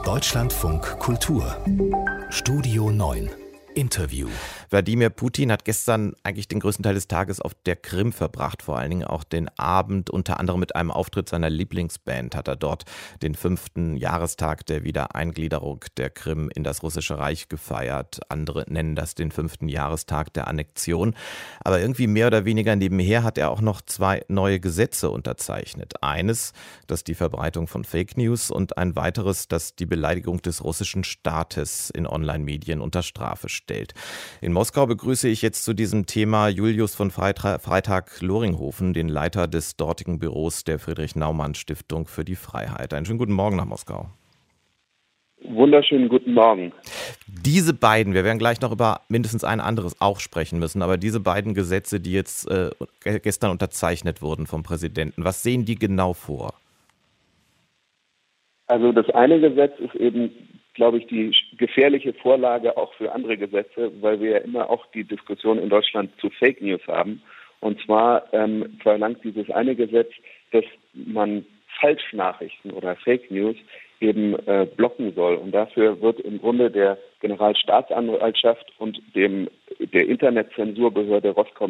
Deutschlandfunk Kultur Studio 9 Interview. Wladimir Putin hat gestern eigentlich den größten Teil des Tages auf der Krim verbracht, vor allen Dingen auch den Abend, unter anderem mit einem Auftritt seiner Lieblingsband hat er dort den 5. Jahrestag der Wiedereingliederung der Krim in das Russische Reich gefeiert. Andere nennen das den 5. Jahrestag der Annexion. Aber irgendwie mehr oder weniger nebenher hat er auch noch 2 neue Gesetze unterzeichnet. Eines, das die Verbreitung von Fake News und ein weiteres, das die Beleidigung des russischen Staates in Online-Medien unter Strafe stellt. In Moskau begrüße ich jetzt zu diesem Thema Julius von Freytag-Loringhofen, den Leiter des dortigen Büros der Friedrich-Naumann-Stiftung für die Freiheit. Einen schönen guten Morgen nach Moskau. Wunderschönen guten Morgen. Diese beiden, wir werden gleich noch über mindestens ein anderes auch sprechen müssen, aber diese beiden Gesetze, die jetzt gestern unterzeichnet wurden vom Präsidenten, was sehen die genau vor? Also das eine Gesetz ist eben, glaube ich, die gefährliche Vorlage auch für andere Gesetze, weil wir ja immer auch die Diskussion in Deutschland zu Fake News haben. Und zwar verlangt dieses eine Gesetz, dass man Falschnachrichten oder Fake News eben blocken soll. Und dafür wird im Grunde der Generalstaatsanwaltschaft und der Internetzensurbehörde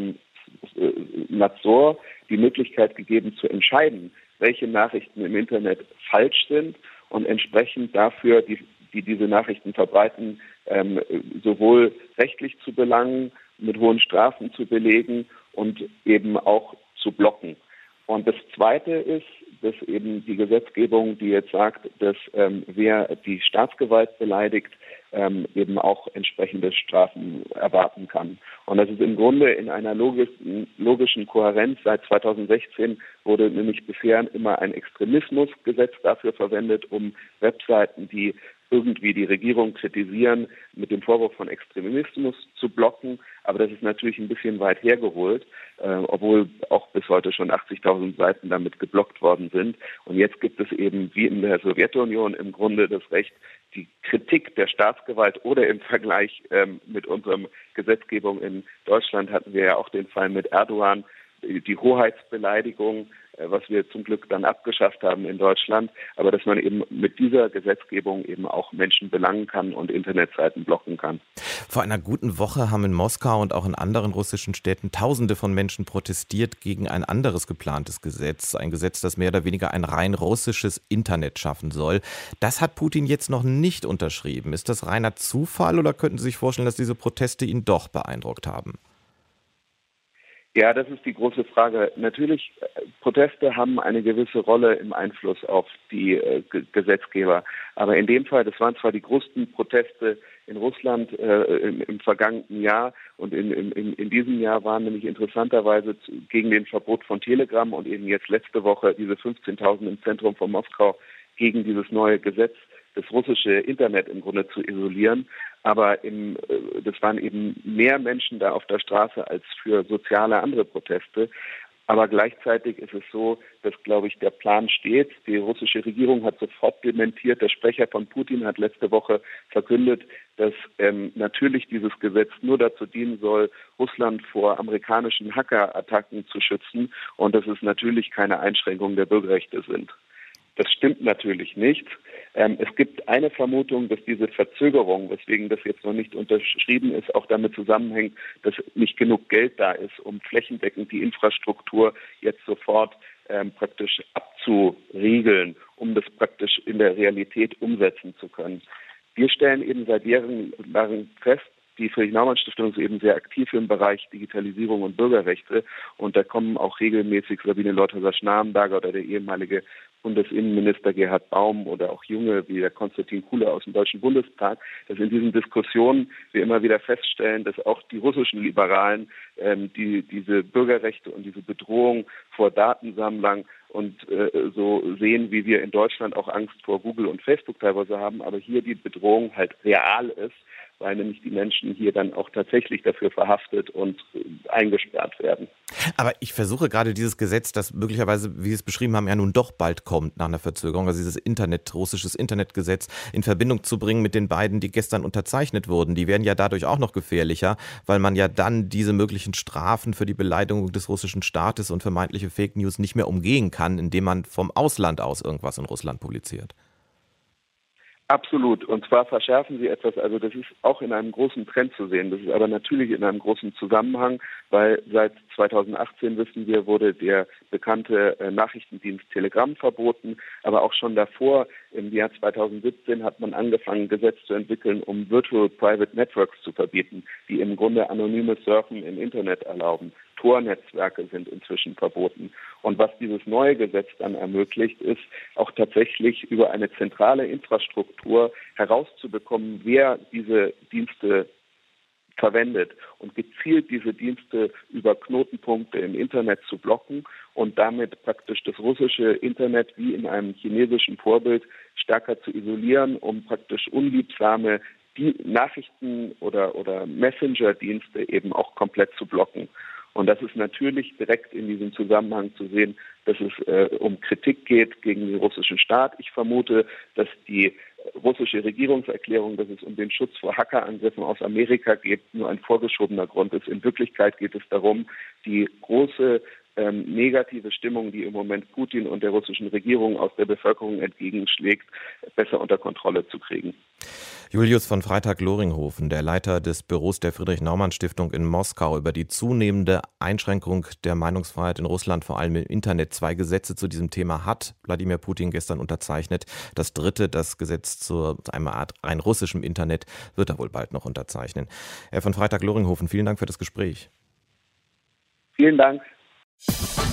Roskomnadzor die Möglichkeit gegeben zu entscheiden, welche Nachrichten im Internet falsch sind und entsprechend dafür die diese Nachrichten verbreiten, sowohl rechtlich zu belangen, mit hohen Strafen zu belegen und eben auch zu blocken. Und das Zweite ist, dass eben die Gesetzgebung, die jetzt sagt, dass wer die Staatsgewalt beleidigt, eben auch entsprechende Strafen erwarten kann. Und das ist im Grunde in einer logischen Kohärenz. Seit 2016 wurde nämlich bisher immer ein Extremismusgesetz dafür verwendet, um Webseiten, die irgendwie die Regierung kritisieren, mit dem Vorwurf von Extremismus zu blocken. Aber das ist natürlich ein bisschen weit hergeholt, obwohl auch bis heute schon 80.000 Seiten damit geblockt worden sind. Und jetzt gibt es eben wie in der Sowjetunion im Grunde das Recht, die Kritik der Staatsgewalt oder im Vergleich mit unserer Gesetzgebung in Deutschland hatten wir ja auch den Fall mit Erdogan, die Hoheitsbeleidigung, was wir zum Glück dann abgeschafft haben in Deutschland, aber dass man eben mit dieser Gesetzgebung eben auch Menschen belangen kann und Internetseiten blocken kann. Vor einer guten Woche haben in Moskau und auch in anderen russischen Städten Tausende von Menschen protestiert gegen ein anderes geplantes Gesetz. Ein Gesetz, das mehr oder weniger ein rein russisches Internet schaffen soll. Das hat Putin jetzt noch nicht unterschrieben. Ist das reiner Zufall oder könnten Sie sich vorstellen, dass diese Proteste ihn doch beeindruckt haben? Ja, das ist die große Frage. Natürlich, Proteste haben eine gewisse Rolle im Einfluss auf die Gesetzgeber. Aber in dem Fall, das waren zwar die größten Proteste in Russland im vergangenen Jahr und in diesem Jahr waren nämlich interessanterweise gegen den Verbot von Telegram und eben jetzt letzte Woche diese 15.000 im Zentrum von Moskau gegen dieses neue Gesetz, das russische Internet im Grunde zu isolieren. Aber das waren eben mehr Menschen da auf der Straße als für soziale andere Proteste. Aber gleichzeitig ist es so, dass, glaube ich, der Plan steht. Die russische Regierung hat sofort dementiert. Der Sprecher von Putin hat letzte Woche verkündet, dass natürlich dieses Gesetz nur dazu dienen soll, Russland vor amerikanischen Hackerattacken zu schützen und dass es natürlich keine Einschränkung der Bürgerrechte sind. Das stimmt natürlich nicht. Es gibt eine Vermutung, dass diese Verzögerung, weswegen das jetzt noch nicht unterschrieben ist, auch damit zusammenhängt, dass nicht genug Geld da ist, um flächendeckend die Infrastruktur jetzt sofort praktisch abzuriegeln, um das praktisch in der Realität umsetzen zu können. Wir stellen eben seit Jahren fest, die Friedrich-Naumann-Stiftung ist eben sehr aktiv im Bereich Digitalisierung und Bürgerrechte und da kommen auch regelmäßig Sabine Leutherer-Schnarrenberger oder der ehemalige Bundesinnenminister Gerhard Baum oder auch Junge wie der Konstantin Kuhle aus dem Deutschen Bundestag, dass in diesen Diskussionen wir immer wieder feststellen, dass auch die russischen Liberalen diese Bürgerrechte und diese Bedrohung vor Datensammlern und so sehen, wie wir in Deutschland auch Angst vor Google und Facebook teilweise haben, aber hier die Bedrohung halt real ist, weil nämlich die Menschen hier dann auch tatsächlich dafür verhaftet und eingesperrt werden. Aber ich versuche gerade dieses Gesetz, das möglicherweise, wie Sie es beschrieben haben, ja nun doch bald kommt nach einer Verzögerung, also dieses russisches Internetgesetz in Verbindung zu bringen mit den beiden, die gestern unterzeichnet wurden. Die werden ja dadurch auch noch gefährlicher, weil man ja dann diese möglichen Strafen für die Beleidigung des russischen Staates und vermeintliche Fake News nicht mehr umgehen kann, indem man vom Ausland aus irgendwas in Russland publiziert. Absolut. Und zwar verschärfen sie etwas, also das ist auch in einem großen Trend zu sehen. Das ist aber natürlich in einem großen Zusammenhang, weil seit 2018, wissen wir, wurde der bekannte Nachrichtendienst Telegram verboten. Aber auch schon davor, im Jahr 2017, hat man angefangen, Gesetze zu entwickeln, um Virtual Private Networks zu verbieten, die im Grunde anonymes Surfen im Internet erlauben. Tor-Netzwerke sind inzwischen verboten. Und was dieses neue Gesetz dann ermöglicht, ist auch tatsächlich über eine zentrale Infrastruktur herauszubekommen, wer diese Dienste verwendet und gezielt diese Dienste über Knotenpunkte im Internet zu blocken und damit praktisch das russische Internet wie in einem chinesischen Vorbild stärker zu isolieren, um praktisch unliebsame Nachrichten oder Messenger-Dienste eben auch komplett zu blocken. Und das ist natürlich direkt in diesem Zusammenhang zu sehen, dass es um Kritik geht gegen den russischen Staat. Ich vermute, dass die russische Regierungserklärung, dass es um den Schutz vor Hackerangriffen aus Amerika geht, nur ein vorgeschobener Grund ist. In Wirklichkeit geht es darum, die große negative Stimmung, die im Moment Putin und der russischen Regierung aus der Bevölkerung entgegenschlägt, besser unter Kontrolle zu kriegen. Julius von Freytag-Loringhofen, der Leiter des Büros der Friedrich-Naumann-Stiftung in Moskau, über die zunehmende Einschränkung der Meinungsfreiheit in Russland, vor allem im Internet. 2 Gesetze zu diesem Thema hat Wladimir Putin gestern unterzeichnet. Das 3., das Gesetz zu einer Art rein russischem Internet, wird er wohl bald noch unterzeichnen. Herr von Freytag-Loringhofen, vielen Dank für das Gespräch. Vielen Dank.